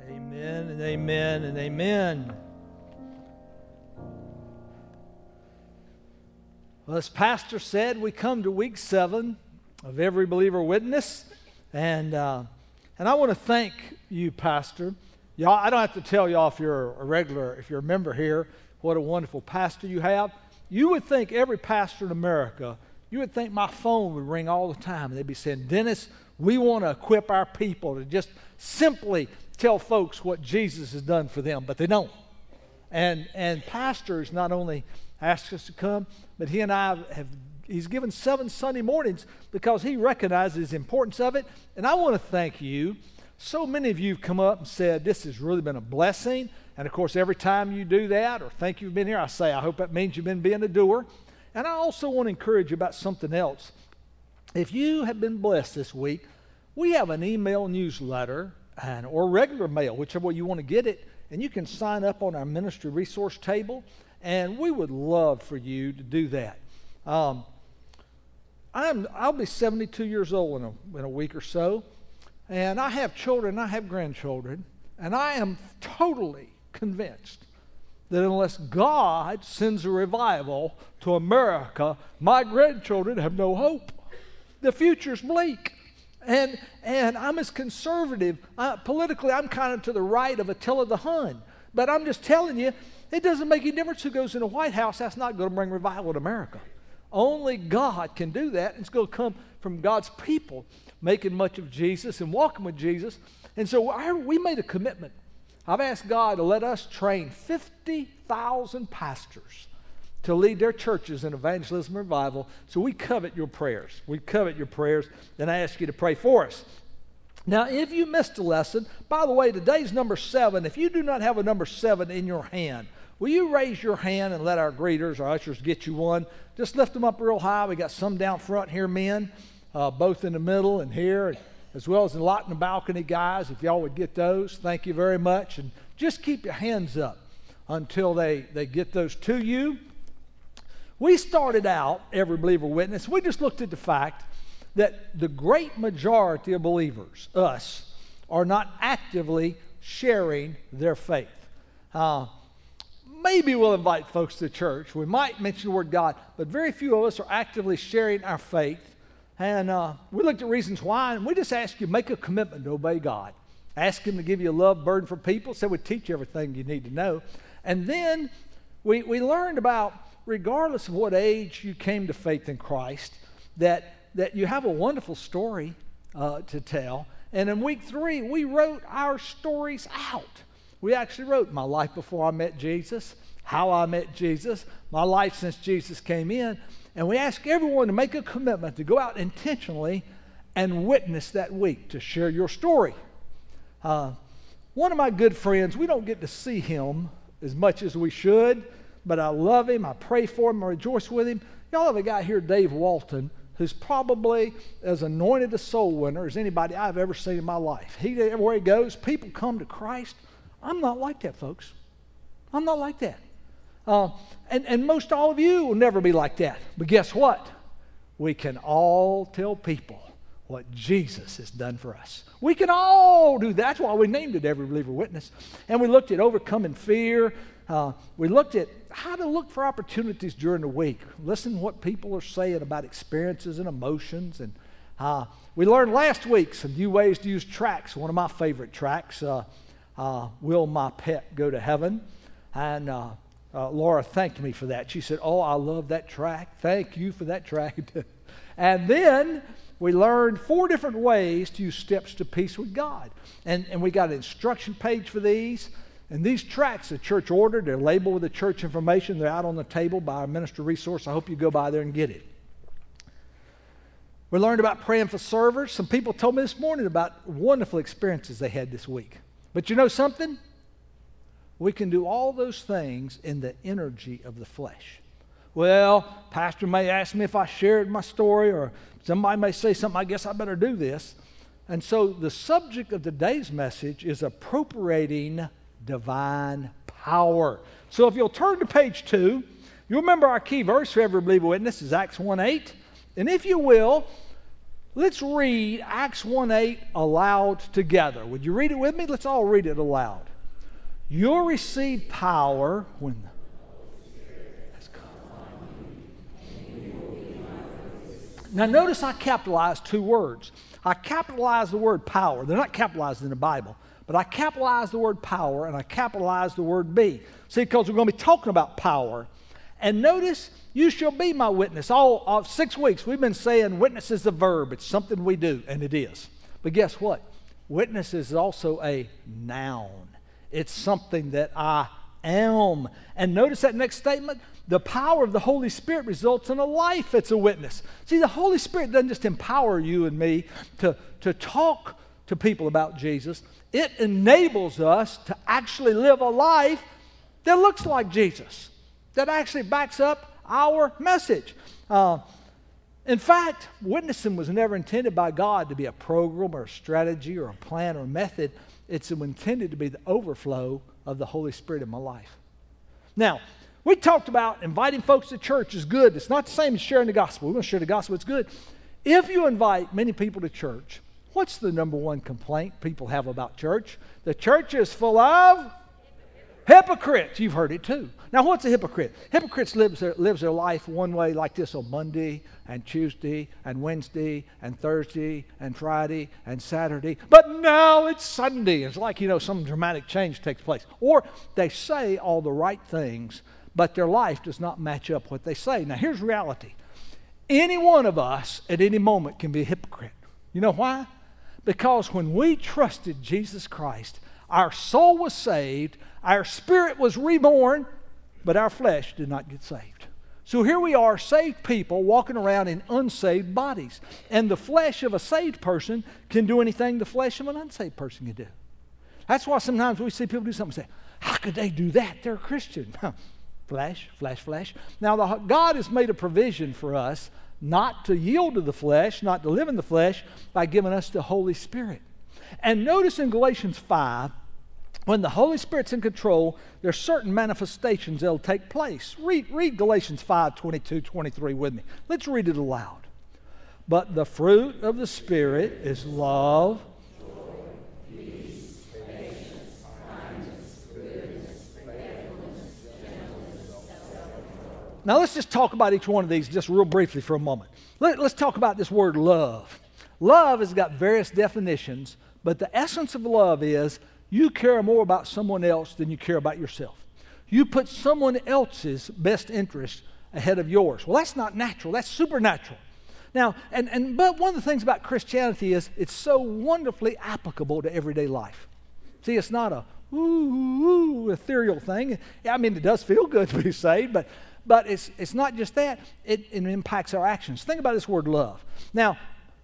Amen and amen and amen. Well, as Pastor said, we come to week 7 of Every Believer Witness, and I want to thank you, Pastor. Y'all, I don't have to tell y'all if you're a member here, what a wonderful pastor you have. You would think every pastor in America, you would think my phone would ring all the time, and they'd be saying, Dennis, we want to equip our people to just simply tell folks what Jesus has done for them, but they don't. And pastors not only ask us to come, but he and I he's given 7 Sunday mornings because he recognizes the importance of it. And I want to thank you. So many of you have come up and said, this has really been a blessing. And of course, every time you do that or thank you've been here, I say, I hope that means you've been being a doer. And I also want to encourage you about something else. If you have been blessed this week, we have an email newsletter or regular mail, whichever way you want to get it, and you can sign up on our ministry resource table, and we would love for you to do that. I'll be 72 years old in a week or so, and I have children, I have grandchildren, and I am totally convinced that unless God sends a revival to America, my grandchildren have no hope. The future's bleak. And I'm as conservative. Politically, I'm kind of to the right of Attila the Hun. But I'm just telling you, it doesn't make any difference who goes in the White House. That's not going to bring revival to America. Only God can do that. It's going to come from God's people making much of Jesus and walking with Jesus. And so we made a commitment. I've asked God to let us train 50,000 pastors to lead their churches in evangelism and revival. So we covet your prayers. We covet your prayers, and I ask you to pray for us. Now, if you missed a lesson, by the way, today's number 7. If you do not have a number 7 in your hand, will you raise your hand and let our greeters, our ushers, get you one? Just lift them up real high. We got some down front here, men, both in the middle and here, as well as a lot in the balcony, guys. If y'all would get those, thank you very much. And just keep your hands up until they get those to you. We started out, Every Believer Witness, we just looked at the fact that the great majority of believers, us, are not actively sharing their faith. Maybe we'll invite folks to church. We might mention the word God, but very few of us are actively sharing our faith. And we looked at reasons why, and we just ask you, make a commitment to obey God. Ask Him to give you a love burden for people, so we teach you everything you need to know. And then we learned about, regardless of what age you came to faith in Christ, that you have a wonderful story to tell. And in week 3, we wrote our stories out. We actually wrote my life before I met Jesus, how I met Jesus, my life since Jesus came in. And we ask everyone to make a commitment to go out intentionally and witness that week, to share your story. One of my good friends, we don't get to see him as much as we should, but I love him, I pray for him, I rejoice with him. Y'all have a guy here, Dave Walton, who's probably as anointed a soul winner as anybody I've ever seen in my life. Everywhere he goes, people come to Christ. I'm not like that, folks. I'm not like that. And most all of you will never be like that. But guess what? We can all tell people what Jesus has done for us. We can all do that. That's why we named it Every Believer Witness. And we looked at overcoming fear. We looked at how to look for opportunities during the week. Listen to what people are saying about experiences and emotions. And we learned last week some new ways to use tracks. One of my favorite tracks, Will My Pet Go to Heaven? And Laura thanked me for that. She said, oh, I love that track. Thank you for that track. And then we learned 4 different ways to use steps to peace with God. And we got an instruction page for these. And these tracts the church ordered, they're labeled with the church information. They're out on the table by our ministry resource. I hope you go by there and get it. We learned about praying for servers. Some people told me this morning about wonderful experiences they had this week. But you know something? We can do all those things in the energy of the flesh. Well, pastor may ask me if I shared my story, or somebody may say something, I guess I better do this. And so the subject of today's message is appropriating divine power. So if you'll turn to page 2, you'll remember our key verse for Every Believer Witness is Acts 1:8. And if you will, Let's read Acts 1:8 aloud together. Would you read it with me? Let's all read it aloud. You'll receive power when the Now notice I capitalized two words. I capitalized the word power. They're not capitalized in the Bible, but I capitalized the word power and I capitalized the word be. See, because we're going to be talking about power. And notice, you shall be my witness. All 6 weeks we've been saying witness is a verb. It's something we do, and it is. But guess what? Witness is also a noun. It's something that I am. And notice that next statement. The power of the Holy Spirit results in a life that's a witness. See, the Holy Spirit doesn't just empower you and me to talk to people about Jesus. It enables us to actually live a life that looks like Jesus, that actually backs up our message. In fact, witnessing was never intended by God to be a program or a strategy or a plan or a method. It's intended to be the overflow of the Holy Spirit in my life. Now, we talked about inviting folks to church is good. It's not the same as sharing the gospel. We're going to share the gospel. It's good. If you invite many people to church, what's the number one complaint people have about church? The church is full of hypocrites. You've heard it too. Now, what's a hypocrite? Hypocrites lives their life one way like this on Monday and Tuesday and Wednesday and Thursday and Friday and Saturday. But now it's Sunday. It's like, some dramatic change takes place. Or they say all the right things, but their life does not match up what they say. Now, here's reality. Any one of us at any moment can be a hypocrite. You know why? Because when we trusted Jesus Christ, our soul was saved, our spirit was reborn, but our flesh did not get saved. So here we are, saved people walking around in unsaved bodies. And the flesh of a saved person can do anything the flesh of an unsaved person can do. That's why sometimes we see people do something and say, how could they do that? They're a Christian. Flesh, flesh, flesh. Now, God has made a provision for us not to yield to the flesh, not to live in the flesh, by giving us the Holy Spirit. And notice in Galatians 5, when the Holy Spirit's in control, there's certain manifestations that'll take place. Read Galatians 5, 22, 23 with me. Let's read it aloud. But the fruit of the Spirit is love, Now let's just talk about each one of these just real briefly for a moment. Let's talk about this word love. Love has got various definitions, but the essence of love is you care more about someone else than you care about yourself. You put someone else's best interest ahead of yours. Well, that's not natural. That's supernatural. Now, but one of the things about Christianity is it's so wonderfully applicable to everyday life. See, it's not a ethereal thing. I mean, it does feel good to be saved, but it's not just that. It impacts our actions. Think about this word love. Now,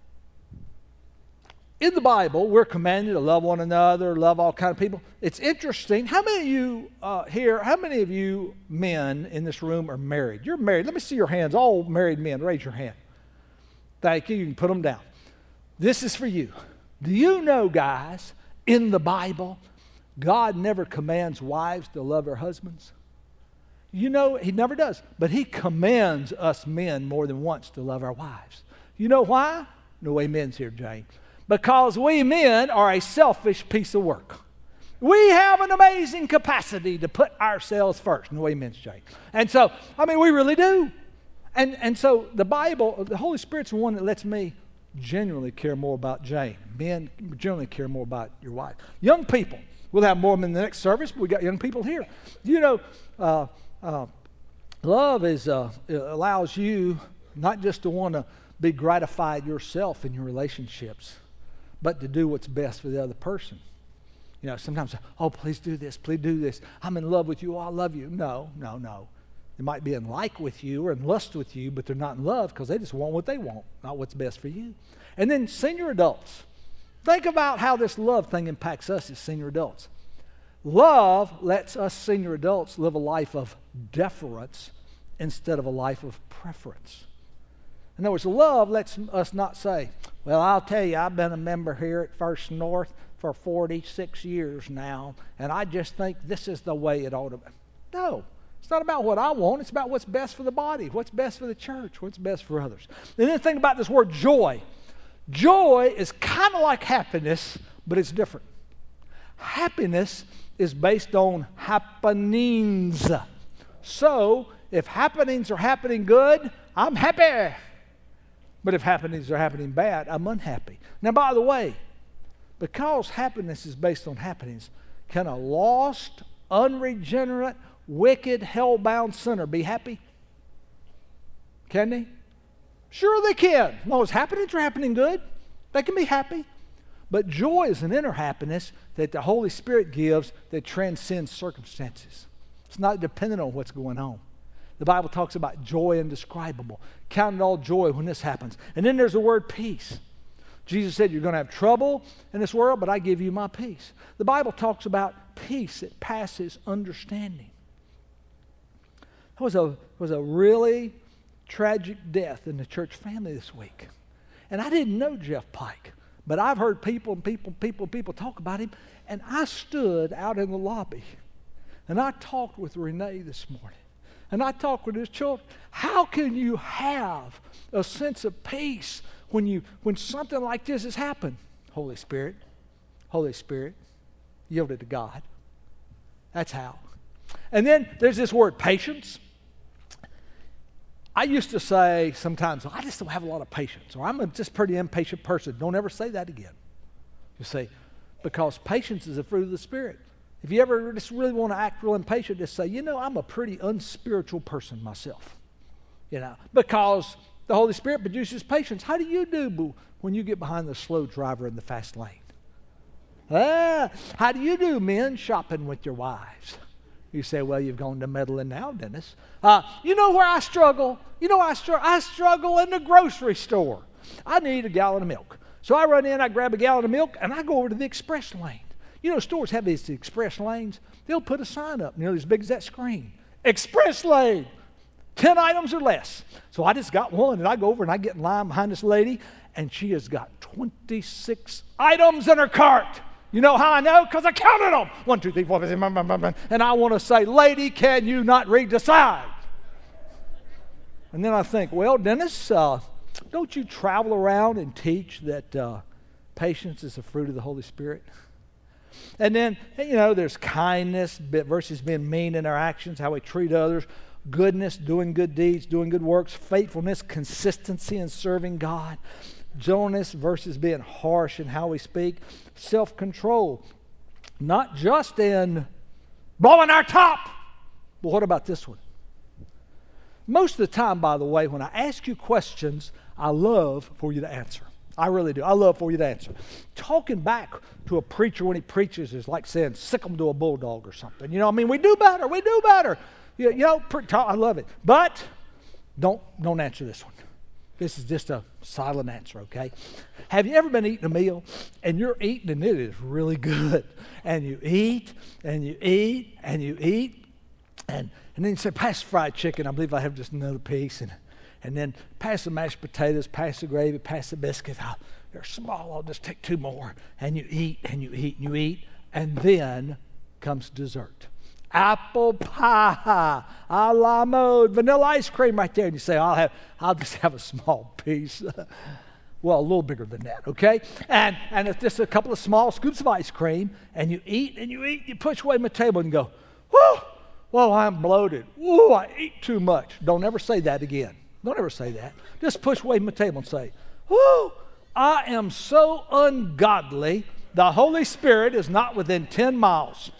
in the Bible, we're commanded to love one another, love all kinds of people. It's interesting. How many of you how many of you men in this room are married? You're married. Let me see your hands. All married men, raise your hand. Thank you. You can put them down. This is for you. Do you know, guys, in the Bible, God never commands wives to love their husbands? You know, He never does. But He commands us men more than once to love our wives. You know why? No amens here, Jane. Because we men are a selfish piece of work. We have an amazing capacity to put ourselves first. No amens, Jane. And so, I mean, we really do. And so the Bible, the Holy Spirit's the one that lets me genuinely care more about Jane. Men generally care more about your wife. Young people, we'll have more of them in the next service, but we got young people here. You know, love allows you not just to want to be gratified yourself in your relationships, but to do what's best for the other person. You know, sometimes, oh, please do this, please do this. I'm in love with you, oh, I love you. No. They might be in like with you or in lust with you, but they're not in love because they just want what they want, not what's best for you. And then senior adults. Think about how this love thing impacts us as senior adults. Love lets us senior adults live a life of deference instead of a life of preference. In other words, love lets us not say, well, I'll tell you, I've been a member here at First North for 46 years now, and I just think this is the way it ought to be. No. It's not about what I want. It's about what's best for the body, what's best for the church, what's best for others. And then think about this word joy. Joy is kind of like happiness, but it's different. Happiness is based on happenings. So, if happenings are happening good, I'm happy. But if happenings are happening bad, I'm unhappy. Now, by the way, because happiness is based on happenings, can a lost, unregenerate, wicked, hell-bound sinner be happy? Can they? Sure they can. No, as happenings are happening good, they can be happy. But joy is an inner happiness that the Holy Spirit gives that transcends circumstances. It's not dependent on what's going on. The Bible talks about joy indescribable. Count it all joy when this happens. And then there's the word peace. Jesus said, you're going to have trouble in this world, but I give you my peace. The Bible talks about peace that passes understanding. There was a really tragic death in the church family this week. And I didn't know Jeff Pike, but I've heard people talk about him. And I stood out in the lobby, and I talked with Renee this morning. And I talked with his children. How can you have a sense of peace when something like this has happened? Holy Spirit, yield it to God. That's how. And then there's this word patience. I used to say sometimes, I just don't have a lot of patience, or I'm a just pretty impatient person. Don't ever say that again. You say, because patience is a fruit of the Spirit. If you ever just really want to act real impatient, just say, I'm a pretty unspiritual person myself. Because the Holy Spirit produces patience. How do you do when you get behind the slow driver in the fast lane? How do you do, men, shopping with your wives? You say, well, you've gone to meddling now, Dennis. You know where I struggle? I struggle in the grocery store. I need a gallon of milk. So I run in, I grab a gallon of milk, and I go over to the express lane. Stores have these express lanes. They'll put a sign up nearly as big as that screen. Express lane, 10 items or less. So I just got one, and I go over and I get in line behind this lady, and she has got 26 items in her cart. You know how I know? Because I counted them. 1, 2, 3, 4, 5, and I want to say, lady, can you not read the sign? And then I think, well, Dennis, don't you travel around and teach that patience is a fruit of the Holy Spirit? And then, there's kindness versus being mean in our actions, how we treat others, goodness, doing good deeds, doing good works, faithfulness, consistency in serving God, gentleness versus being harsh in how we speak, self-control, not just in blowing our top, but what about this one? Most of the time, by the way, when I ask you questions, I love for you to answer. I really do. I love for you to answer. Talking back to a preacher when he preaches is like saying, sick him to a bulldog or something. We do better. I love it. But don't answer this one. This is just a silent answer, okay? Have you ever been eating a meal and you're eating and it is really good? And you eat and you eat and you eat and then you say, pass the fried chicken. I believe I have just another piece. And then pass the mashed potatoes, pass the gravy, pass the biscuits. They're small, I'll just take 2 more. And you eat and you eat and you eat. And then comes dessert. Apple pie, a la mode, vanilla ice cream right there. And you say, I'll just have a small piece. Well, a little bigger than that, okay? And it's just a couple of small scoops of ice cream. And you eat and you eat. You push away my table and go, whoa, I'm bloated. Ooh, I eat too much. Don't ever say that again. Don't ever say that. Just push away from the table and say, whoo, I am so ungodly, the Holy Spirit is not within 10 miles.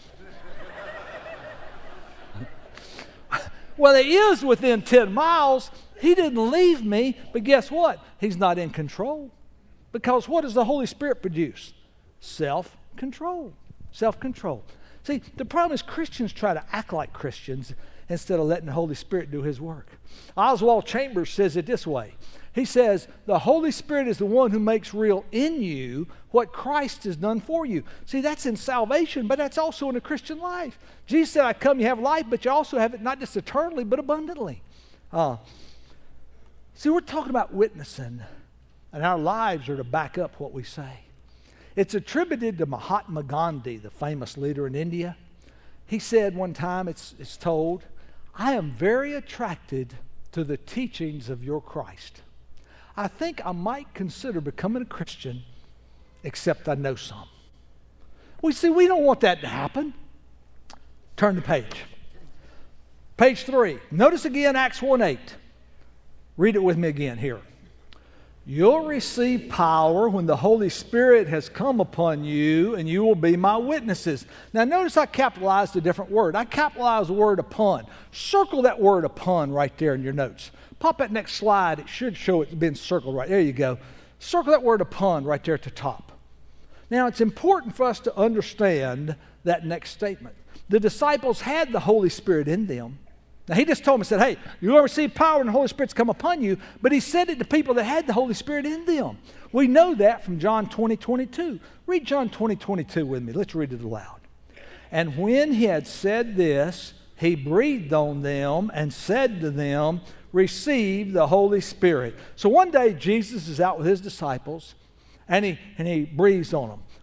Well, He is within 10 miles. He didn't leave me, but guess what? He's not in control. Because what does the Holy Spirit produce? Self-control. Self-control. See, the problem is Christians try to act like Christians instead of letting the Holy Spirit do His work. Oswald Chambers says it this way. He says, the Holy Spirit is the one who makes real in you what Christ has done for you. See, that's in salvation, but that's also in a Christian life. Jesus said, I come, you have life, but you also have it not just eternally, but abundantly. See, we're talking about witnessing, and our lives are to back up what we say. It's attributed to Mahatma Gandhi, the famous leader in India. He said one time, it's told, I am very attracted to the teachings of your Christ. I think I might consider becoming a Christian, except I know some. We see, we don't want that to happen. Turn the page. Page 3. Notice again Acts 1:8. Read it with me again here. You'll receive power when the Holy Spirit has come upon you, and you will be my witnesses. Now notice I capitalized a different word. I capitalized the word upon. Circle that word upon right there in your notes. Pop that next slide. It should show it's been circled right. There you go. Circle that word upon right there at the top. Now it's important for us to understand that next statement. The disciples had the Holy Spirit in them. Now, he just told them, he said, hey, you're going to receive power and the Holy Spirit's come upon you. But he said it to people that had the Holy Spirit in them. We know that from John 20:22. Read John 20:22 with me. Let's read it aloud. And when he had said this, he breathed on them and said to them, receive the Holy Spirit. So one day, Jesus is out with his disciples, and he breathes on them.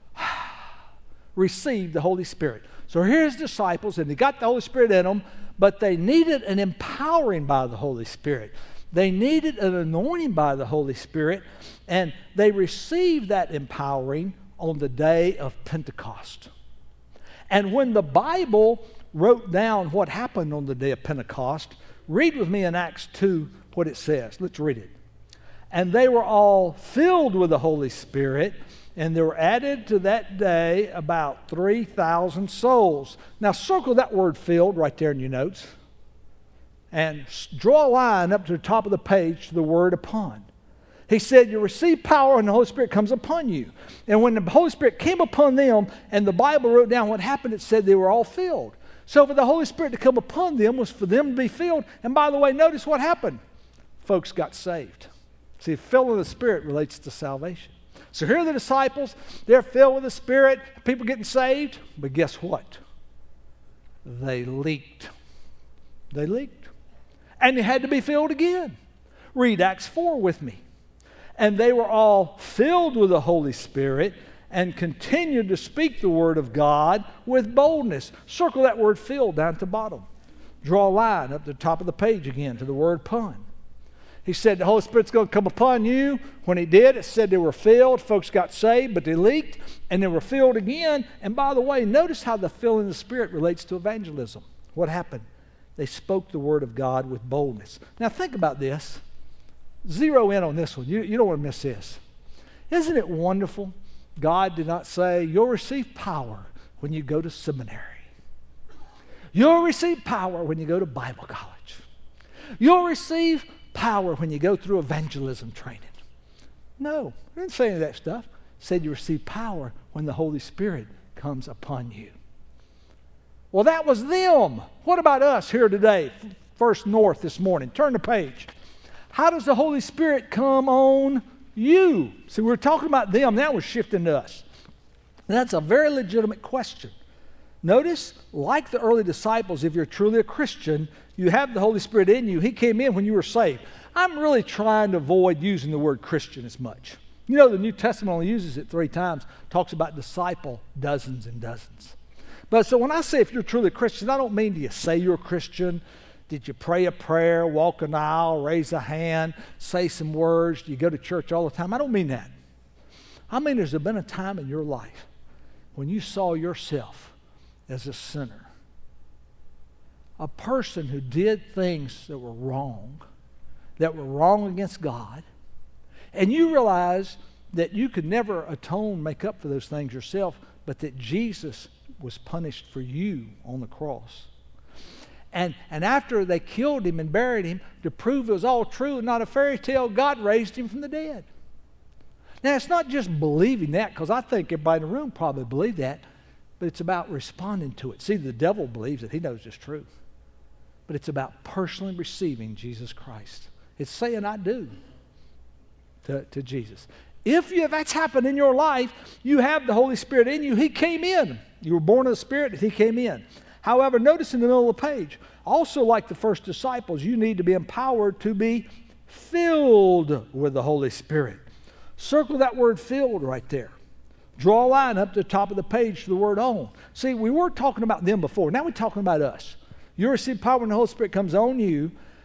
Receive the Holy Spirit. So here's disciples, and they got the Holy Spirit in them, but they needed an empowering by the Holy Spirit. They needed an anointing by the Holy Spirit, and they received that empowering on the day of Pentecost. And when the Bible wrote down what happened on the day of Pentecost, read with me in Acts 2 what it says. Let's read it. And they were all filled with the Holy Spirit, and there were added to that day about 3,000 souls. Now circle that word filled right there in your notes. And draw a line up to the top of the page to the word upon. He said, you receive power and the Holy Spirit comes upon you. And when the Holy Spirit came upon them, and the Bible wrote down what happened, it said they were all filled. So for the Holy Spirit to come upon them was for them to be filled. And by the way, notice what happened. Folks got saved. See, filling the Spirit relates to salvation. So here are the disciples. They're filled with the Spirit. People getting saved. But guess what? They leaked. They leaked. And they had to be filled again. Read Acts 4 with me. And they were all filled with the Holy Spirit and continued to speak the word of God with boldness. Circle that word filled down at the bottom. Draw a line up to the top of the page again to the word upon. He said the Holy Spirit's going to come upon you. When he did, it said they were filled. Folks got saved, but they leaked, and they were filled again. And by the way, notice how the filling of the Spirit relates to evangelism. What happened? They spoke the word of God with boldness. Now think about this. Zero in on this one. You don't want to miss this. Isn't it wonderful? God did not say, you'll receive power when you go to seminary. You'll receive power when you go to Bible college. You'll receive power when you go through evangelism training. No, he didn't say any of that stuff. He said you receive power when the Holy Spirit comes upon you. Well, that was them. What about us here today? First North this morning. Turn the page. How does the Holy Spirit come on you? See, we're talking about them. Now we're shifting to us. That's a very legitimate question. Notice, like the early disciples, if you're truly a Christian, you have the Holy Spirit in you. He came in when you were saved. I'm really trying to avoid using the word Christian as much. You know, the New Testament only uses it 3 times. Talks about disciple dozens and dozens. But so when I say if you're truly a Christian, I don't mean do you say you're a Christian? Did you pray a prayer, walk an aisle, raise a hand, say some words? Do you go to church all the time? I don't mean that. I mean there's been a time in your life when you saw yourself as a sinner. A person who did things that were wrong against God, and you realize that you could never atone, make up for those things yourself, but that Jesus was punished for you on the cross. And after they killed him and buried him, to prove it was all true and not a fairy tale, God raised him from the dead. Now, it's not just believing that, because I think everybody in the room probably believed that, but it's about responding to it. See, the devil believes it. He knows it's true. But it's about personally receiving Jesus Christ. It's saying, I do to Jesus. If that's happened in your life, you have the Holy Spirit in you. He came in. You were born of the Spirit, and he came in. However, notice in the middle of the page, also like the first disciples, you need to be empowered to be filled with the Holy Spirit. Circle that word filled right there. Draw a line up to the top of the page to the word on. See, we were talking about them before. Now we're talking about us. You receive power when the Holy Spirit comes on you.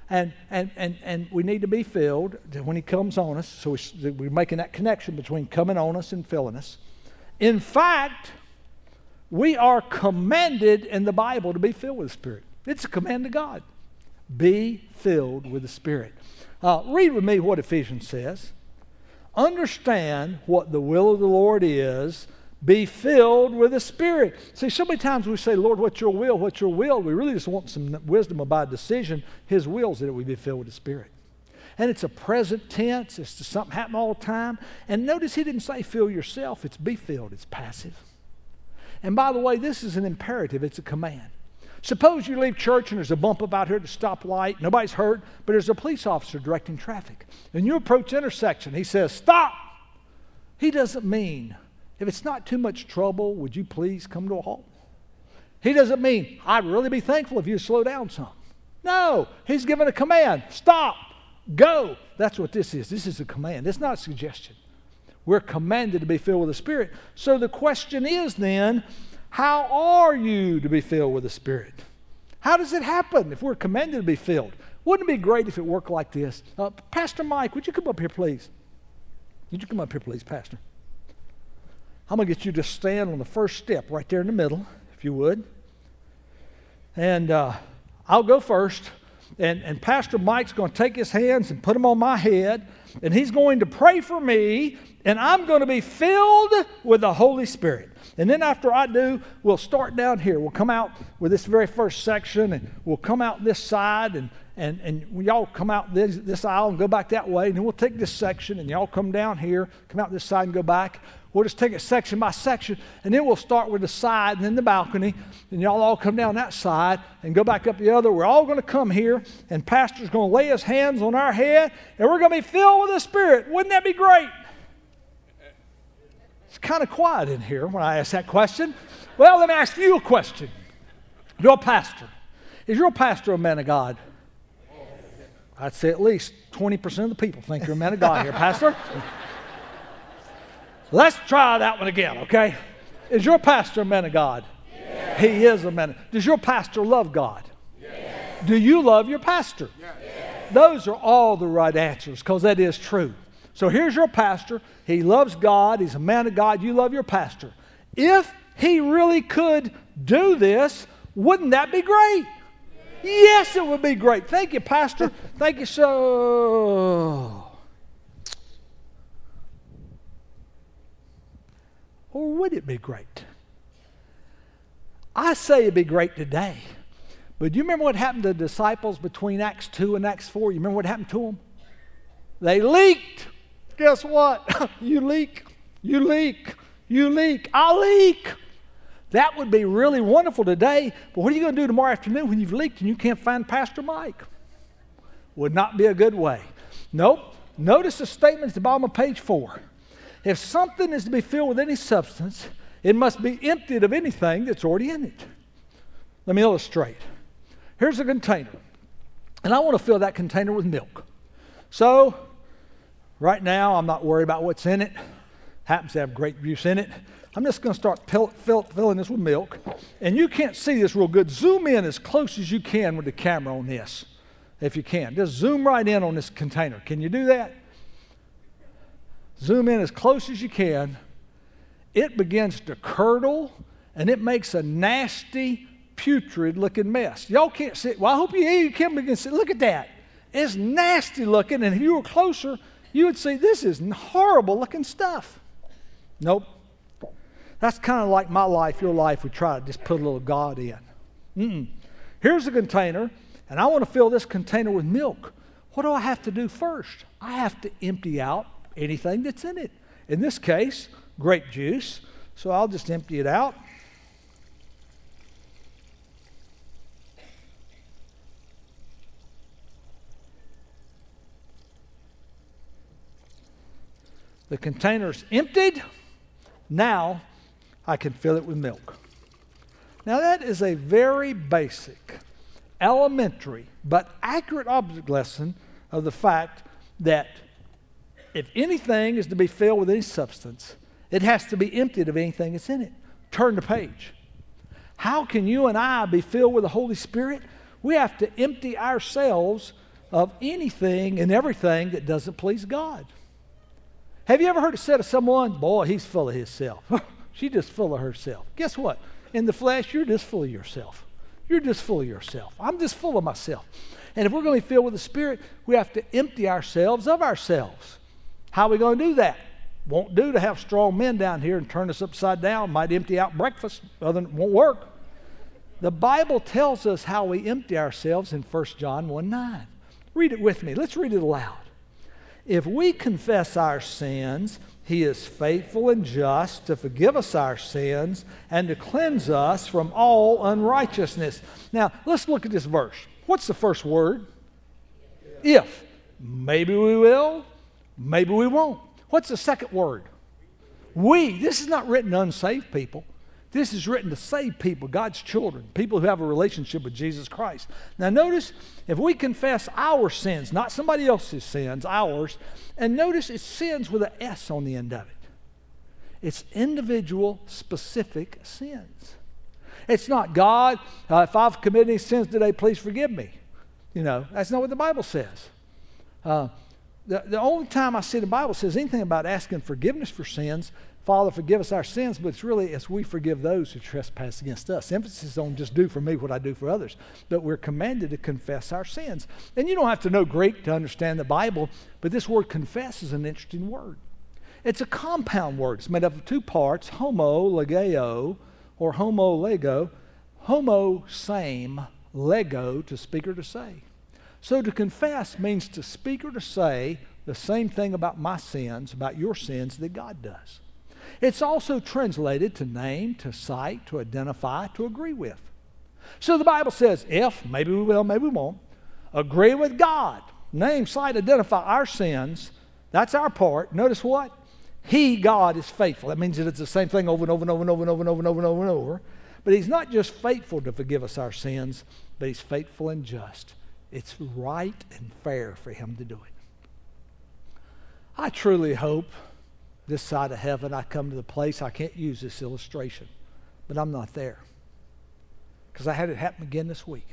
And we need to be filled when he comes on us. So we're making that connection between coming on us and filling us. In fact, we are commanded in the Bible to be filled with the Spirit. It's a command of God. Be filled with the Spirit. Read with me what Ephesians says. Understand what the will of the Lord is. Be filled with the Spirit. See, so many times we say, Lord, what's your will? What's your will? We really just want some wisdom about decision. His will is that we be filled with the Spirit. And it's a present tense. It's just something happening all the time. And notice he didn't say fill yourself. It's be filled. It's passive. And by the way, this is an imperative. It's a command. Suppose you leave church and there's a bump up out here at the stoplight. Nobody's hurt, but there's a police officer directing traffic. And you approach the intersection. He says, stop. He doesn't mean, if it's not too much trouble, would you please come to a halt? He doesn't mean, I'd really be thankful if you slow down some. No, he's given a command. Stop. Go. That's what this is. This is a command. It's not a suggestion. We're commanded to be filled with the Spirit. So the question is then, how are you to be filled with the Spirit? How does it happen if we're commanded to be filled? Wouldn't it be great if it worked like this? Pastor Mike, would you come up here, please? Would you come up here, please, Pastor? I'm going to get you to stand on the first step right there in the middle, if you would. And I'll go first. And Pastor Mike's going to take his hands and put them on my head. And he's going to pray for me. And I'm going to be filled with the Holy Spirit. And then after I do, we'll start down here. We'll come out with this very first section. And we'll come out this side. And y'all come out this aisle and go back that way. And then we'll take this section. And y'all come down here. Come out this side and go back. We'll just take it section by section, and then we'll start with the side and then the balcony, and y'all all come down that side and go back up the other. We're all going to come here, and Pastor's going to lay his hands on our head, and we're going to be filled with the Spirit. Wouldn't that be great? It's kind of quiet in here when I ask that question. Well, let me ask you a question. Your pastor. Is your pastor a man of God? I'd say at least 20% of the people think you're a man of God here, Pastor. Let's try that one again, okay? Is your pastor a man of God? Yes. He is a man. Does your pastor love God? Yes. Do you love your pastor? Yes. Those are all the right answers because that is true. So here's your pastor. He loves God. He's a man of God. You love your pastor. If he really could do this, wouldn't that be great? Yes, it would be great. Thank you, Pastor. Thank you so. Or would it be great? I say it'd be great today. But do you remember what happened to the disciples between Acts 2 and Acts 4? You remember what happened to them? They leaked. Guess what? You leak. You leak. You leak. I leak. That would be really wonderful today. But what are you going to do tomorrow afternoon when you've leaked and you can't find Pastor Mike? Would not be a good way. Nope. Notice the statement at the bottom of page 4. If something is to be filled with any substance, it must be emptied of anything that's already in it. Let me illustrate. Here's a container, and I want to fill that container with milk. So, right now, I'm not worried about what's in it. Happens to have grape juice in it. I'm just going to start filling this with milk, and you can't see this real good. Zoom in as close as you can with the camera on this, if you can. Just zoom right in on this container. Can you do that? Zoom in as close as you can. It begins to curdle, and it makes a nasty, putrid-looking mess. Y'all can't see it. Well, I hope you can begin to see. Look at that. It's nasty looking, and if you were closer, you would see this is horrible-looking stuff. Nope. That's kind of like my life, your life. We try to just put a little God in. Here's a container, and I want to fill this container with milk. What do I have to do first? I have to empty out anything that's in it. In this case, grape juice. So I'll just empty it out. The container's emptied. Now I can fill it with milk. Now that is a very basic, elementary, but accurate object lesson of the fact that if anything is to be filled with any substance, it has to be emptied of anything that's in it. Turn the page. How can you and I be filled with the Holy Spirit? We have to empty ourselves of anything and everything that doesn't please God. Have you ever heard it said of someone, boy, he's full of himself. She's just full of herself. Guess what? In the flesh, you're just full of yourself. You're just full of yourself. I'm just full of myself. And if we're going to be filled with the Spirit, we have to empty ourselves of ourselves. How are we going to do that? Won't do to have strong men down here and turn us upside down. Might empty out breakfast, other than it won't work. The Bible tells us how we empty ourselves in 1 John 1:9. Read it with me. Let's read it aloud. If we confess our sins, He is faithful and just to forgive us our sins and to cleanse us from all unrighteousness. Now, let's look at this verse. What's the first word? If. Maybe we will, maybe we won't. What's the second word? We. This is not written to unsaved people. This is written to saved people, God's children, people who have a relationship with Jesus Christ. Now notice, if we confess our sins, not somebody else's sins, ours, and notice it's sins with an S on the end of it. It's individual, specific sins. It's not, God, if I've committed any sins today, please forgive me. You know, that's not what the Bible says. The only time I see the Bible says anything about asking forgiveness for sins, Father, forgive us our sins, but it's really as we forgive those who trespass against us. Emphasis on just do for me what I do for others. But we're commanded to confess our sins. And you don't have to know Greek to understand the Bible, but this word confess is an interesting word. It's a compound word. It's made up of two parts, homo, legeo, or homo, lego. Homo, same, lego, to speak or to say. So to confess means to speak or to say the same thing about my sins, about your sins, that God does. It's also translated to name, to cite, to identify, to agree with. So the Bible says, if, maybe we will, maybe we won't, agree with God, name, cite, identify our sins, that's our part. Notice what? He, God, is faithful. That means that it's the same thing over and over and over and over and over and over and over and over and over. But He's not just faithful to forgive us our sins, but He's faithful and just. It's right and fair for Him to do it. I truly hope this side of heaven I come to the place I can't use this illustration, but I'm not there because I had it happen again this week.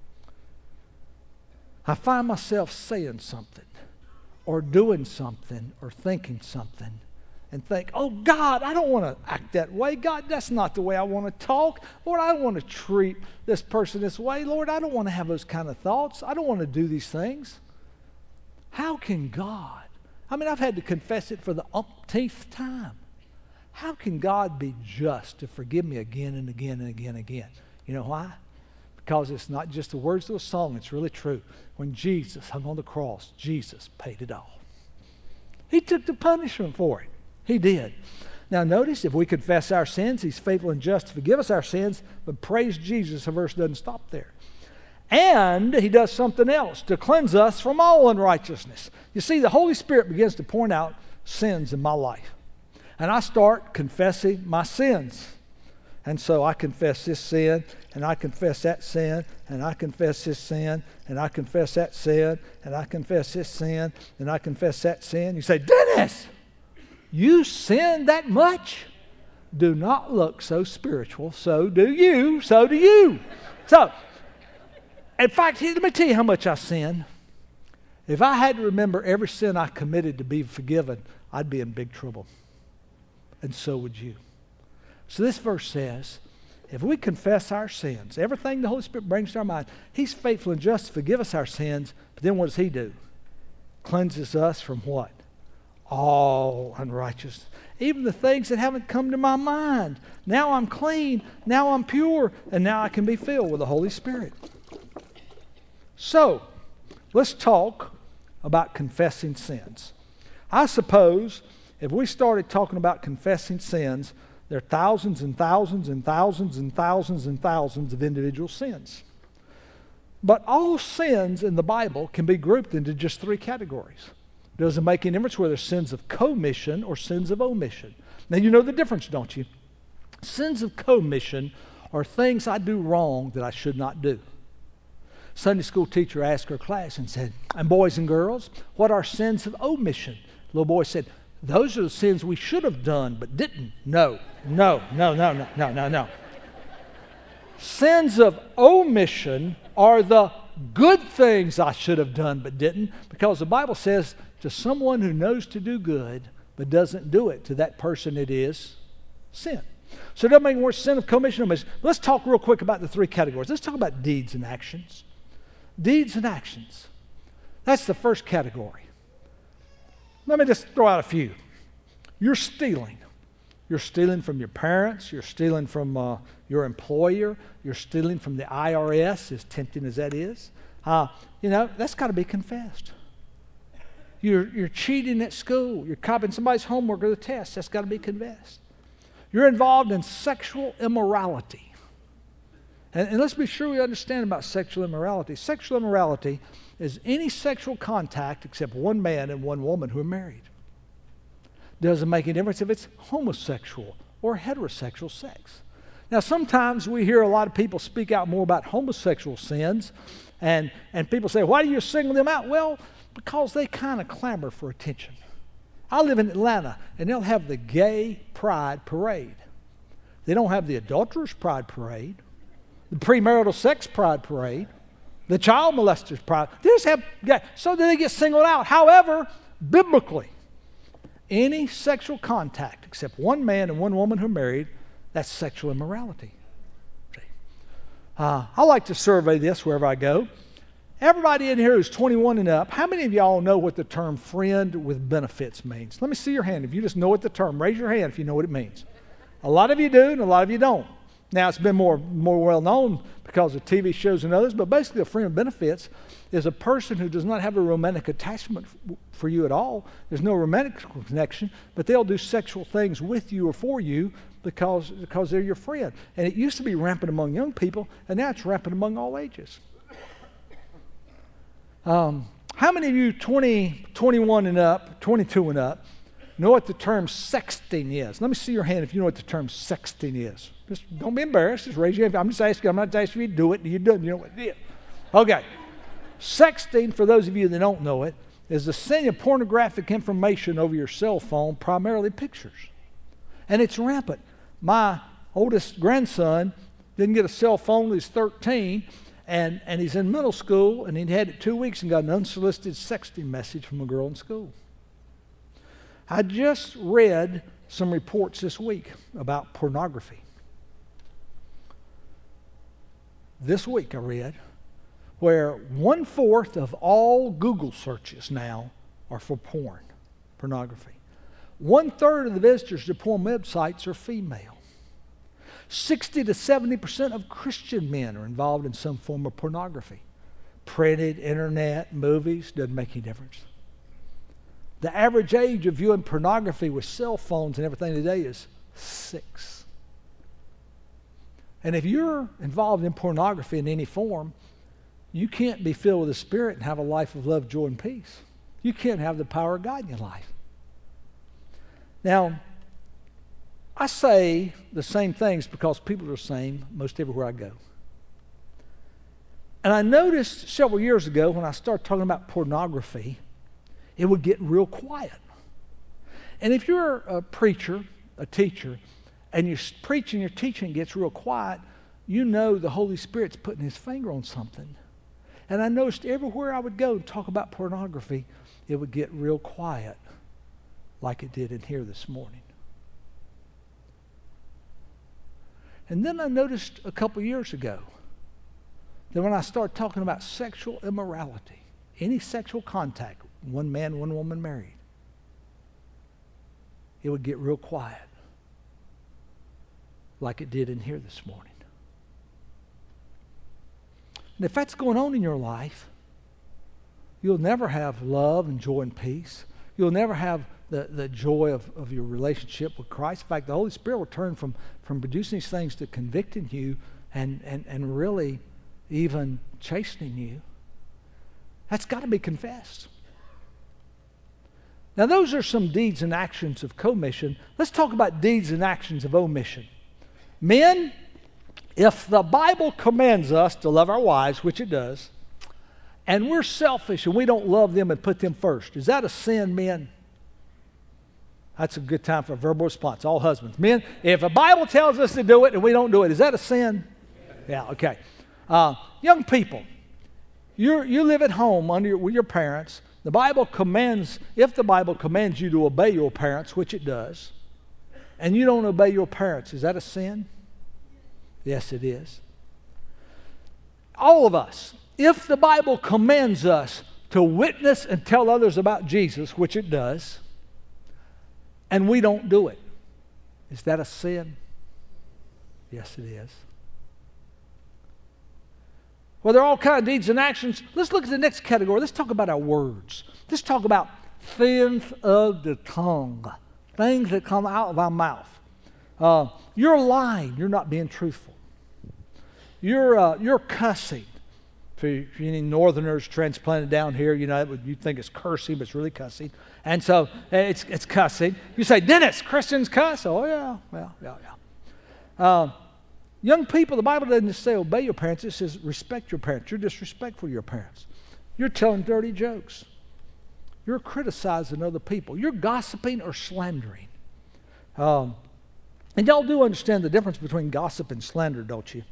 I find myself saying something or doing something or thinking something and think, oh God, I don't want to act that way. God, that's not the way I want to talk. Lord, I don't want to treat this person this way. Lord, I don't want to have those kind of thoughts. I don't want to do these things. How can God? I mean, I've had to confess it for the umpteenth time. How can God be just to forgive me again and again and again and again? You know why? Because it's not just the words of a song, it's really true. When Jesus hung on the cross, Jesus paid it all. He took the punishment for it. He did. Now notice, if we confess our sins, He's faithful and just to forgive us our sins, but praise Jesus, the verse doesn't stop there. And He does something else to cleanse us from all unrighteousness. You see, the Holy Spirit begins to point out sins in my life. And I start confessing my sins. And so I confess this sin, and I confess that sin, and I confess this sin, and I confess that sin, and I confess this sin, and I confess that sin. You say, Dennis, you sin that much? Do not look so spiritual. So do you. So do you. So, in fact, let me tell you how much I sin. If I had to remember every sin I committed to be forgiven, I'd be in big trouble. And so would you. So this verse says, if we confess our sins, everything the Holy Spirit brings to our mind, He's faithful and just to forgive us our sins, but then what does He do? Cleanses us from what? All unrighteousness. Even the things that haven't come to my mind. Now I'm clean, now I'm pure, and now I can be filled with the Holy Spirit. So, let's talk about confessing sins. I suppose if we started talking about confessing sins, there are thousands and thousands and thousands and thousands and thousands of individual sins. But all sins in the Bible can be grouped into just three categories. It doesn't make any difference whether sins of commission or sins of omission. Now you know the difference, don't you? Sins of commission are things I do wrong that I should not do. Sunday school teacher asked her class and said, and boys and girls, what are sins of omission? The little boy said, those are the sins we should have done but didn't. No. Sins of omission are the good things I should have done but didn't, because the Bible says to someone who knows to do good but doesn't do it, to that person it is sin. So it doesn't make more sin of commission or omission. Let's talk real quick about the three categories. Let's talk about deeds and actions. Deeds and actions. That's the first category. Let me just throw out a few. You're stealing. You're stealing from your parents. You're stealing from your employer. You're stealing from the IRS, as tempting as that is. That's got to be confessed. You're cheating at school. You're copying somebody's homework or the test. That's got to be confessed. You're involved in sexual immorality. And let's be sure we understand about sexual immorality. Sexual immorality is any sexual contact except one man and one woman who are married. Doesn't make any difference if it's homosexual or heterosexual sex. Now, sometimes we hear a lot of people speak out more about homosexual sins, and people say, why do you single them out? Well, because they kind of clamor for attention. I live in Atlanta, and they'll have the gay pride parade. They don't have the adulterers pride parade, the premarital sex pride parade, the child molesters pride. They just have gay, so that they get singled out. However, biblically, any sexual contact except one man and one woman who are married, that's sexual immorality. I like to survey this wherever I go. Everybody in here who's 21 and up, how many of y'all know what the term friend with benefits means? Let me see your hand. If you just know what the term, raise your hand if you know what it means. A lot of you do, and a lot of you don't. Now, it's been more well known because of TV shows and others, but basically a friend with benefits is a person who does not have a romantic attachment for you at all. There's no romantic connection, but they'll do sexual things with you or for you because they're your friend. And it used to be rampant among young people, and now it's rampant among all ages. How many of you 20, 21 and up, 22 and up, know what the term sexting is? Let me see your hand if you know what the term sexting is. Just don't be embarrassed. Just raise your hand. I'm just asking. I'm not asking you to do it. You do. You know what it is. Okay. Sexting, for those of you that don't know it, is the sending of pornographic information over your cell phone, primarily pictures. And it's rampant. My oldest grandson didn't get a cell phone until he's 13, and he's in middle school, and he'd had it 2 weeks and got an unsolicited sexting message from a girl in school. I just read some reports this week about pornography. This week I read where 1/4 of all Google searches now are for pornography. 1/3 of the visitors to porn websites are female. 60 to 70% of Christian men are involved in some form of pornography. Printed, internet, movies, doesn't make any difference. The average age of viewing pornography with cell phones and everything today is 6. And if you're involved in pornography in any form, you can't be filled with the Spirit and have a life of love, joy, and peace. You can't have the power of God in your life. Now, I say the same things because people are the same most everywhere I go. And I noticed several years ago when I started talking about pornography, it would get real quiet. And if you're a preacher, a teacher, and you're preaching, your teaching gets real quiet, you know the Holy Spirit's putting His finger on something. And I noticed everywhere I would go to talk about pornography, it would get real quiet, like it did in here this morning. And then I noticed a couple years ago that when I started talking about sexual immorality, any sexual contact, one man, one woman married, it would get real quiet, like it did in here this morning. And if that's going on in your life, you'll never have love and joy and peace. You'll never have the joy of your relationship with Christ. In fact, the Holy Spirit will turn from producing these things to convicting you and really even chastening you. That's got to be confessed. Now, those are some deeds and actions of commission. Let's talk about deeds and actions of omission. Men, if the Bible commands us to love our wives, which it does, and we're selfish and we don't love them and put them first, is that a sin, men? That's a good time for a verbal response. All husbands. Men, if the Bible tells us to do it and we don't do it, is that a sin? Yeah, okay. Young people, you live at home with your parents. The Bible commands, if the Bible commands you to obey your parents, which it does, and you don't obey your parents, is that a sin? Yes, it is. All of us, if the Bible commands us to witness and tell others about Jesus, which it does, and we don't do it, is that a sin? Yes, it is. Well, there are all kinds of deeds and actions. Let's look at the next category. Let's talk about our words. Let's talk about things of the tongue, things that come out of our mouth. You're lying. You're not being truthful. You're cussing. For any northerners transplanted down here, you think it's cursing, but it's really cussing. And so it's cussing. You say, Dennis, Christians cuss? Oh, yeah. Well, yeah. Young people, the Bible doesn't just say obey your parents. It says respect your parents. You're disrespectful to your parents. You're telling dirty jokes. You're criticizing other people. You're gossiping or slandering. And y'all do understand the difference between gossip and slander, don't you?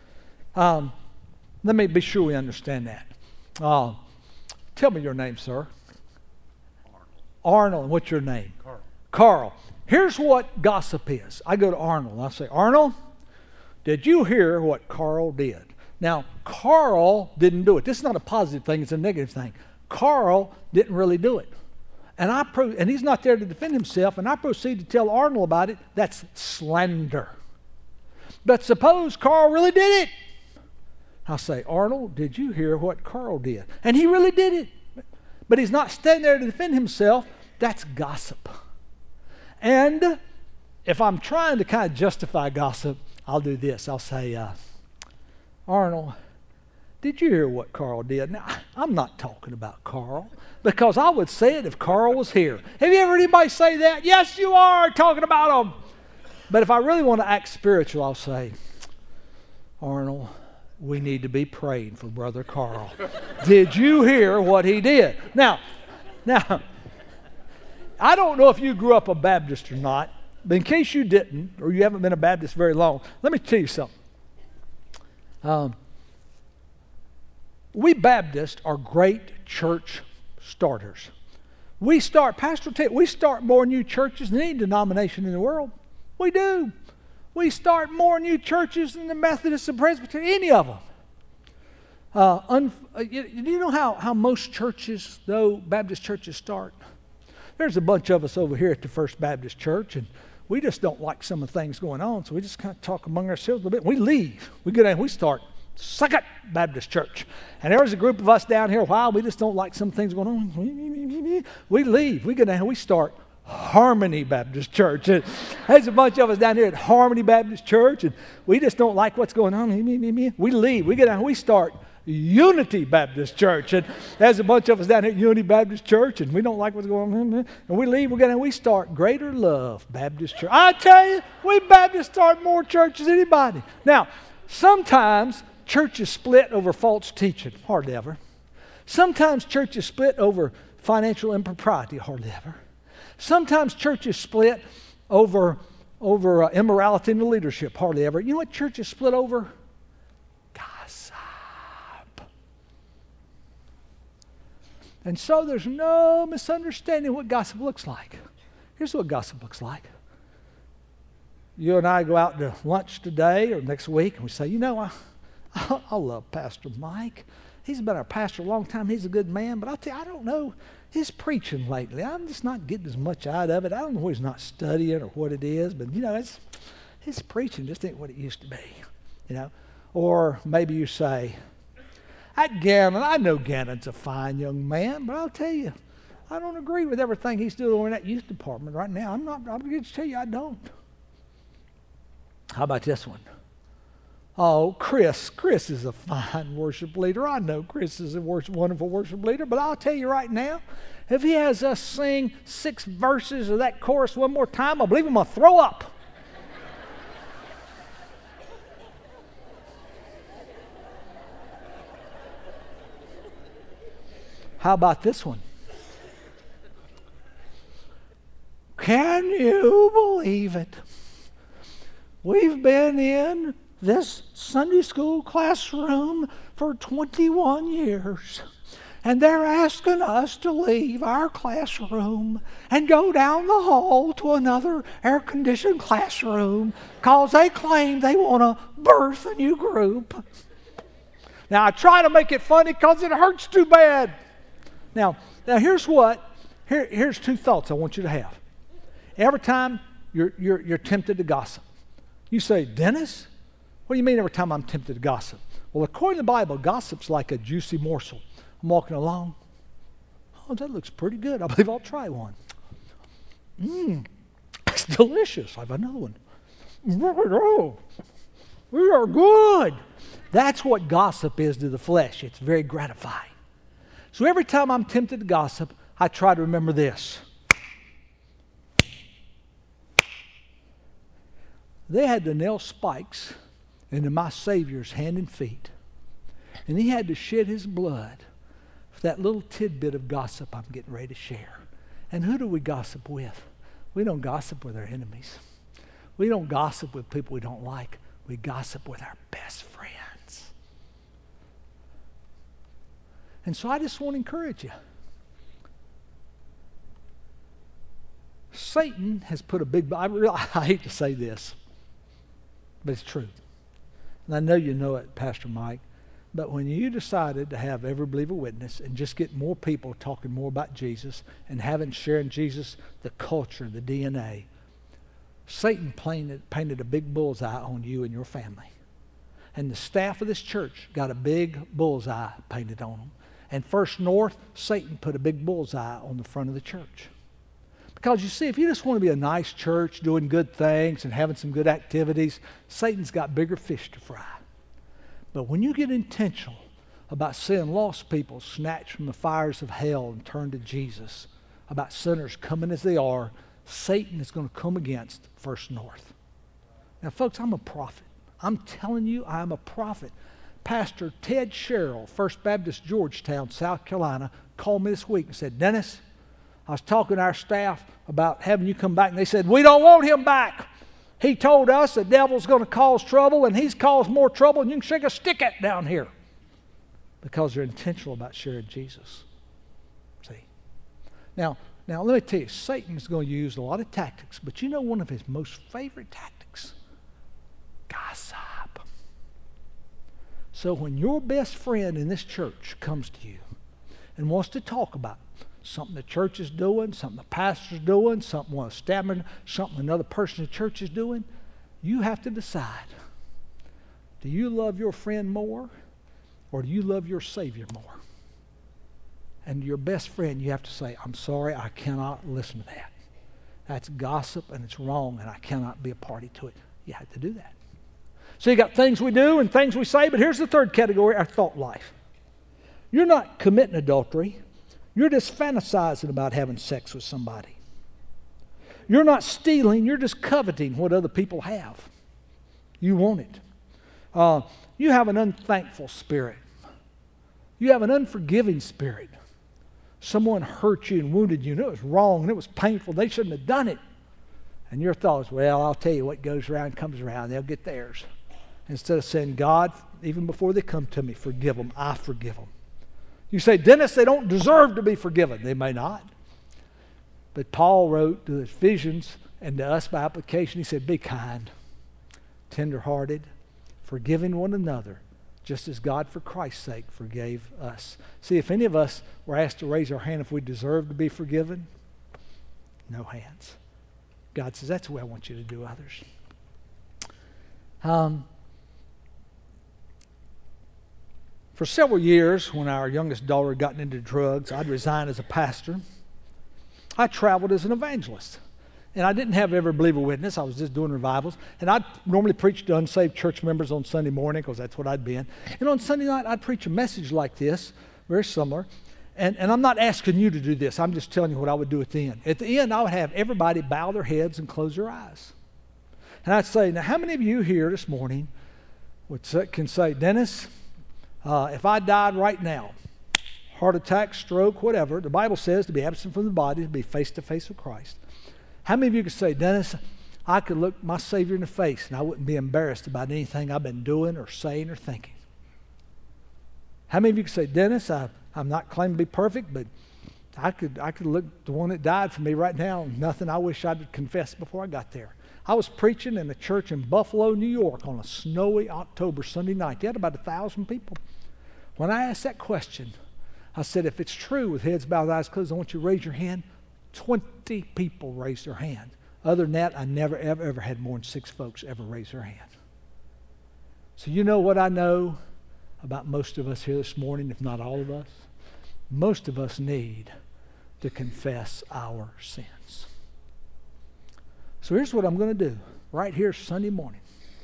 Let me be sure we understand that. Tell me your name, sir. Arnold. What's your name? Carl. Here's what gossip is. I go to Arnold and I say, Arnold, did you hear what Carl did? Now, Carl didn't do it. This is not a positive thing. It's a negative thing. Carl didn't really do it. And he's not there to defend himself, and I proceed to tell Arnold about it. That's slander. But suppose Carl really did it. I'll say, Arnold, did you hear what Carl did? And he really did it. But he's not standing there to defend himself. That's gossip. And if I'm trying to kind of justify gossip, I'll do this. I'll say, Arnold, did you hear what Carl did? Now, I'm not talking about Carl, because I would say it if Carl was here. Have you ever heard anybody say that? Yes, you are talking about him. But if I really want to act spiritual, I'll say, Arnold, we need to be praying for Brother Carl. Did you hear what he did? Now, I don't know if you grew up a Baptist or not, but in case you didn't, or you haven't been a Baptist very long, let me tell you something. We Baptists are great church starters. We start more new churches than any denomination in the world. We do. We start more new churches than the Methodists and Presbyterian, any of them. You know how most churches, though, Baptist churches start? There's a bunch of us over here at the First Baptist Church, and we just don't like some of the things going on, so we just kind of talk among ourselves a little bit. We leave. We get in, we start Second Baptist Church. And there was a group of us down here, wow, we just don't like some things going on. We leave. We get in, we start Harmony Baptist Church. And there's a bunch of us down here at Harmony Baptist Church, and we just don't like what's going on. We leave. We get down, we start Unity Baptist Church. And there's a bunch of us down here at Unity Baptist Church, and we don't like what's going on. And we leave. We get down, we start Greater Love Baptist Church. I tell you, we Baptists start more churches than anybody. Now, sometimes churches split over false teaching. Hardly ever. Sometimes churches split over financial impropriety. Hardly ever. Sometimes churches split over immorality in the leadership. Hardly ever. You know what churches split over? Gossip. And so there's no misunderstanding what gossip looks like. Here's what gossip looks like. You and I go out to lunch today or next week, and we say, I love Pastor Mike. He's been our pastor a long time. He's a good man, but I'll tell you, I don't know his preaching lately. I'm just not getting as much out of it. I don't know if he's not studying or what it is, but his preaching just ain't what it used to be, Or maybe you say, that Gannon, I know Gannon's a fine young man, but I'll tell you, I don't agree with everything he's doing over in that youth department right now. I'm going to tell you I don't. How about this one? Oh, Chris is a fine worship leader. I know Chris is a wonderful worship leader, but I'll tell you right now, if he has us sing 6 verses of that chorus one more time, I believe I'm going to throw up. How about this one? Can you believe it? We've been in this Sunday school classroom for 21 years. And they're asking us to leave our classroom and go down the hall to another air-conditioned classroom because they claim they want to birth a new group. Now, I try to make it funny because it hurts too bad. Now here's what. Here's two thoughts I want you to have. Every time you're tempted to gossip, you say, Dennis, what do you mean every time I'm tempted to gossip? Well, according to the Bible, gossip's like a juicy morsel. I'm walking along. Oh, that looks pretty good. I believe I'll try one. It's delicious. I have another one. Oh, we are good. That's what gossip is to the flesh. It's very gratifying. So every time I'm tempted to gossip, I try to remember this. They had to nail spikes into my Savior's hand and feet. And he had to shed his blood for that little tidbit of gossip I'm getting ready to share. And who do we gossip with? We don't gossip with our enemies. We don't gossip with people we don't like. We gossip with our best friends. And so I just want to encourage you. Satan has put a big... I hate to say this, but it's true. And I know you know it, Pastor Mike. But when you decided to have Every Believer Witness and just get more people talking more about Jesus and sharing Jesus, the culture, the DNA, Satan painted a big bullseye on you and your family. And the staff of this church got a big bullseye painted on them. And First North, Satan put a big bullseye on the front of the church. Because you see, if you just want to be a nice church, doing good things and having some good activities, Satan's got bigger fish to fry. But when you get intentional about seeing lost people snatched from the fires of hell and turn to Jesus, about sinners coming as they are, Satan is going to come against First North. Now, folks, I'm a prophet. I'm telling you, I'm a prophet. Pastor Ted Sherrill, First Baptist Georgetown, South Carolina, called me this week and said, Dennis, I was talking to our staff about having you come back, and they said, we don't want him back. He told us the devil's going to cause trouble, and he's caused more trouble than you can shake a stick at down here. Because they're intentional about sharing Jesus. See? Now let me tell you, Satan's going to use a lot of tactics, but you know one of his most favorite tactics? Gossip. So when your best friend in this church comes to you and wants to talk about something the church is doing, something the pastor's doing, something one of the staff members, something another person in the church is doing, you have to decide, do you love your friend more or do you love your Savior more? And your best friend, you have to say, I'm sorry, I cannot listen to that. That's gossip and it's wrong and I cannot be a party to it. You have to do that. So you got things we do and things we say, but here's the third category, our thought life. You're not committing adultery. You're just fantasizing about having sex with somebody. You're not stealing. You're just coveting what other people have. You want it. You have an unthankful spirit. You have an unforgiving spirit. Someone hurt you and wounded you, and it was wrong, and it was painful. They shouldn't have done it. And your thought is, well, I'll tell you, what goes around comes around. They'll get theirs. Instead of saying, God, even before they come to me, forgive them. I forgive them. You say, Dennis, they don't deserve to be forgiven. They may not. But Paul wrote to the Ephesians and to us by application, he said, be kind, tenderhearted, forgiving one another, just as God for Christ's sake forgave us. See, if any of us were asked to raise our hand if we deserve to be forgiven, no hands. God says, that's the way I want you to do others. For several years, when our youngest daughter had gotten into drugs, I'd resigned as a pastor. I traveled as an evangelist. And I didn't have Every Believer Witness. I was just doing revivals. And I'd normally preach to unsaved church members on Sunday morning because that's what I'd been. And on Sunday night, I'd preach a message like this, very similar. And I'm not asking you to do this. I'm just telling you what I would do at the end. At the end, I would have everybody bow their heads and close their eyes. And I'd say, now, how many of you here this morning can say, Dennis, if I died right now, heart attack, stroke, whatever, the Bible says to be absent from the body, to be face to face with Christ. How many of you can say, Dennis, I could look my Savior in the face and I wouldn't be embarrassed about anything I've been doing or saying or thinking. How many of you could say, Dennis, I'm not claiming to be perfect, but I could look at the one that died for me right now, and nothing I wish I'd confessed before I got there. I was preaching in a church in Buffalo, New York on a snowy October Sunday night. They had about 1,000 people. When I asked that question, I said, if it's true with heads bowed, eyes closed, I want you to raise your hand. 20 people raised their hand. Other than that, I never, ever had more than 6 folks ever raise their hand. So you know what I know about most of us here this morning, if not all of us? Most of us need to confess our sins. So here's what I'm going to do right here Sunday morning.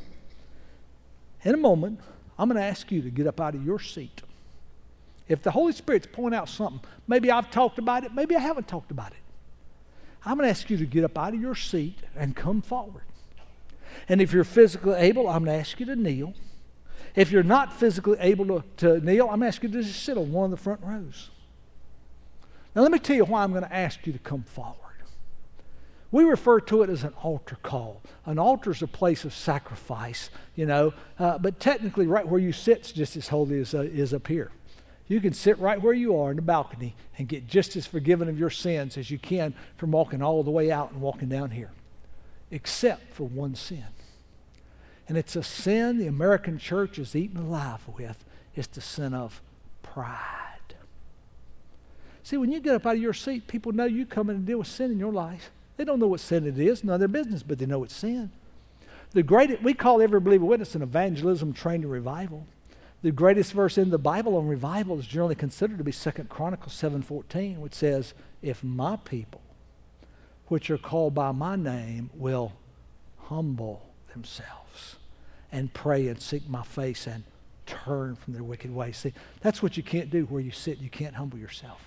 In a moment, I'm going to ask you to get up out of your seat. If the Holy Spirit's pointing out something, maybe I've talked about it, maybe I haven't talked about it. I'm going to ask you to get up out of your seat and come forward. And if you're physically able, I'm going to ask you to kneel. If you're not physically able to kneel, I'm going to ask you to just sit on one of the front rows. Now let me tell you why I'm going to ask you to come forward. We refer to it as an altar call. An altar is a place of sacrifice, but technically right where you sit is just as holy as up here. You can sit right where you are in the balcony and get just as forgiven of your sins as you can from walking all the way out and walking down here, except for one sin. And it's a sin the American church is eaten alive with. It's the sin of pride. See, when you get up out of your seat, people know you come in and deal with sin in your life. They don't know what sin it is, none of their business, but they know it's sin. We call every believer witness an evangelism trained in revival. The greatest verse in the Bible on revival is generally considered to be 2 Chronicles 7:14, which says, if my people, which are called by my name, will humble themselves and pray and seek my face and turn from their wicked ways. See, that's what you can't do where you sit. You can't humble yourself.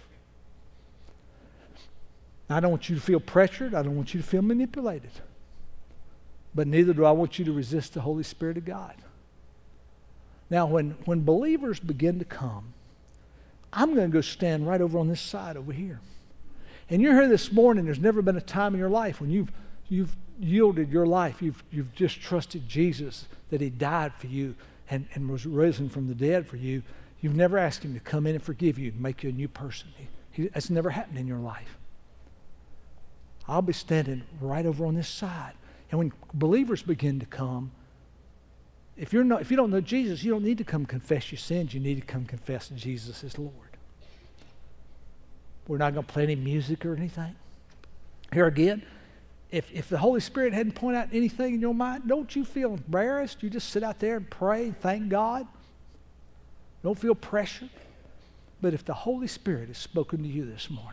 I don't want you to feel pressured. I don't want you to feel manipulated. But neither do I want you to resist the Holy Spirit of God. Now, when believers begin to come, I'm going to go stand right over on this side over here. And you're here this morning, there's never been a time in your life when you've yielded your life, you've just trusted Jesus, that he died for you and was risen from the dead for you. You've never asked him to come in and forgive you and make you a new person. That's never happened in your life. I'll be standing right over on this side. And when believers begin to come, if you don't know Jesus, you don't need to come confess your sins. You need to come confess Jesus as Lord. We're not going to play any music or anything. Here again, if the Holy Spirit hadn't pointed out anything in your mind, don't you feel embarrassed. You just sit out there and pray and thank God. Don't feel pressured. But if the Holy Spirit has spoken to you this morning,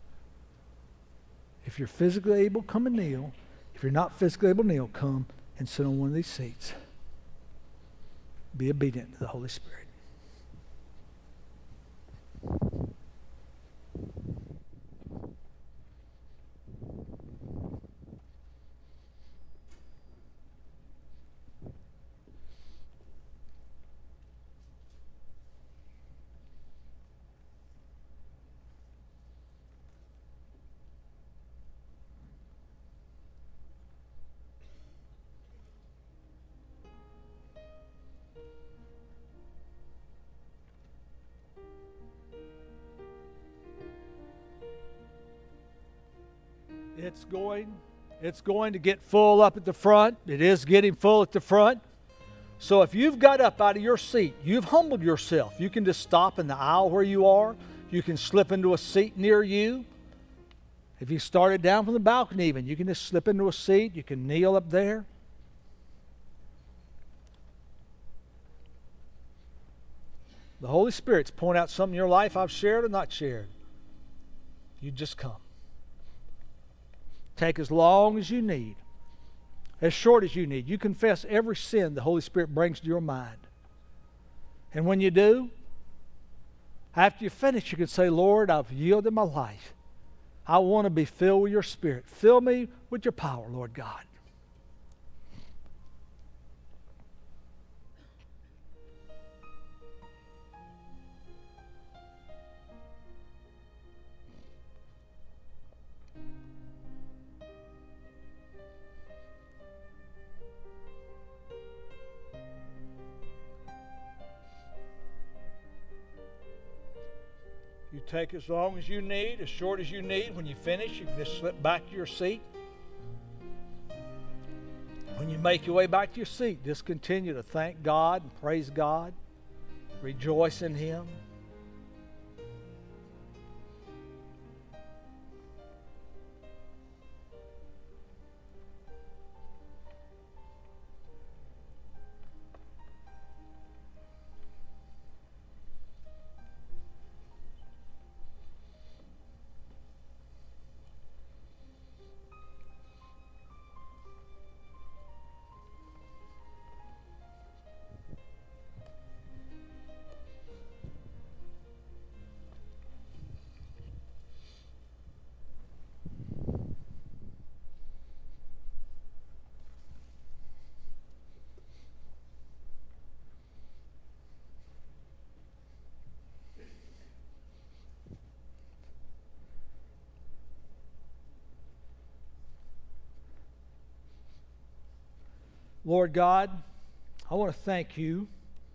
if you're physically able, come and kneel. If you're not physically able to kneel, come and sit on one of these seats. Be obedient to the Holy Spirit. It's going to get full up at the front. It is getting full at the front. So if you've got up out of your seat, you've humbled yourself. You can just stop in the aisle where you are. You can slip into a seat near you. If you started down from the balcony even, you can just slip into a seat. You can kneel up there. The Holy Spirit's pointing out something in your life I've shared or not shared. You just come. Take as long as you need, as short as you need. You confess every sin the Holy Spirit brings to your mind. And when you do, after you finish, you can say, Lord, I've yielded my life. I want to be filled with your Spirit. Fill me with your power, Lord God. You take as long as you need, as short as you need. When you finish, you can just slip back to your seat. When you make your way back to your seat, just continue to thank God and praise God. Rejoice in Him. Lord God, I want to thank you.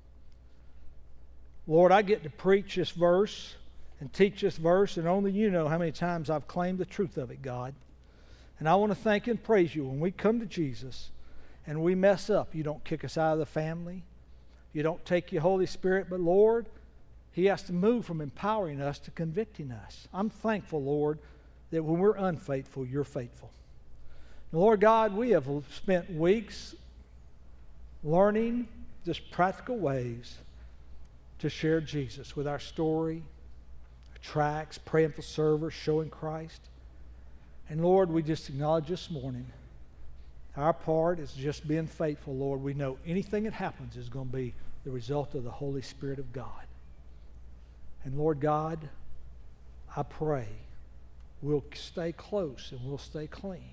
Lord, I get to preach this verse and teach this verse, and only you know how many times I've claimed the truth of it, God. And I want to thank and praise you. When we come to Jesus and we mess up, you don't kick us out of the family. You don't take your Holy Spirit, but Lord, He has to move from empowering us to convicting us. I'm thankful, Lord, that when we're unfaithful, you're faithful. And Lord God, we have spent weeks learning just practical ways to share Jesus with our story, our tracts, praying for servers, showing Christ. And Lord, we just acknowledge this morning, our part is just being faithful, Lord. We know anything that happens is going to be the result of the Holy Spirit of God. And Lord God, I pray we'll stay close and we'll stay clean.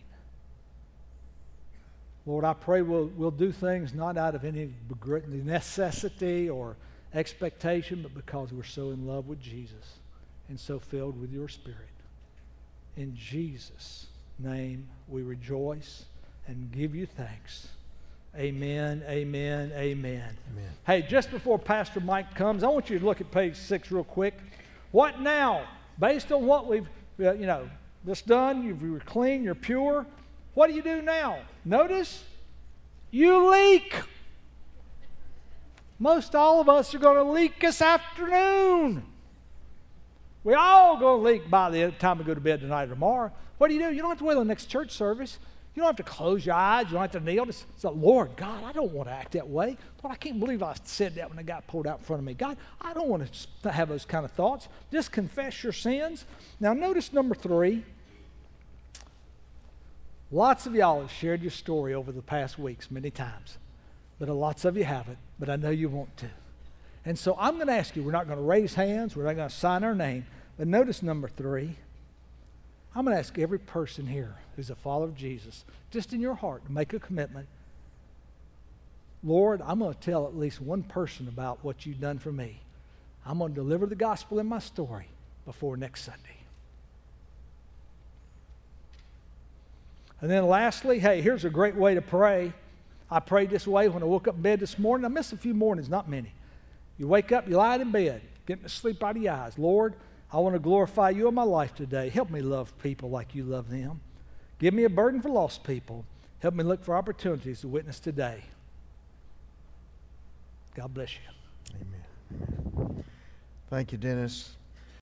Lord, I pray we'll do things not out of any necessity or expectation, but because we're so in love with Jesus and so filled with your Spirit. In Jesus' name we rejoice and give you thanks. Amen, amen, amen. Amen. Hey, just before Pastor Mike comes, I want you to look at page 6 real quick. What now? Based on what we've, this done, you're clean, you're pure. What do you do now? Notice, you leak. Most all of us are going to leak this afternoon. We all going to leak by the time we go to bed tonight or tomorrow. What do? You don't have to wait till the next church service. You don't have to close your eyes. You don't have to kneel. Just say, Lord, God, I don't want to act that way. Lord, I can't believe I said that when the guy pulled out in front of me. God, I don't want to have those kind of thoughts. Just confess your sins. Now, notice number 3. Lots of y'all have shared your story over the past weeks many times, but lots of you haven't, but I know you want to. And so I'm going to ask you, we're not going to raise hands, we're not going to sign our name, but notice number 3. I'm going to ask every person here who's a follower of Jesus, just in your heart, to make a commitment. Lord, I'm going to tell at least one person about what you've done for me. I'm going to deliver the gospel in my story before next Sunday. And then lastly, hey, here's a great way to pray. I prayed this way when I woke up in bed this morning. I missed a few mornings, not many. You wake up, you lie in bed, getting the sleep out of your eyes. Lord, I want to glorify you in my life today. Help me love people like you love them. Give me a burden for lost people. Help me look for opportunities to witness today. God bless you. Amen. Thank you, Dennis.